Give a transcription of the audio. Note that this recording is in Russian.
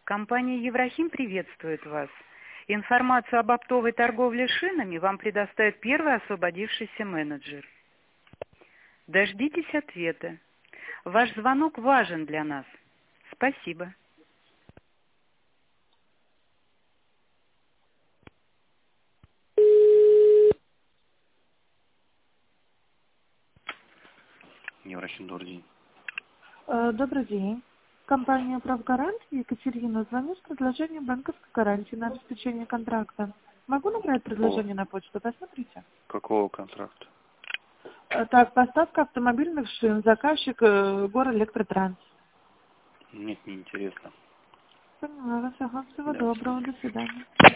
Компания «Еврохим» приветствует вас. Информацию об оптовой торговле шинами вам предоставит первый освободившийся менеджер. Дождитесь ответа. Ваш звонок важен для нас. Спасибо. Еврохим, добрый день. Добрый день. Компания «Правгарант» Екатерина звонит с предложением банковской гарантии на обеспечение контракта. Могу набрать предложение на почту? Посмотрите. Какого контракта? Так, поставка автомобильных шин. Заказчик Горэлектротранс. Нет, не интересно. Поняла вас. Ага, всего Да, доброго. До свидания.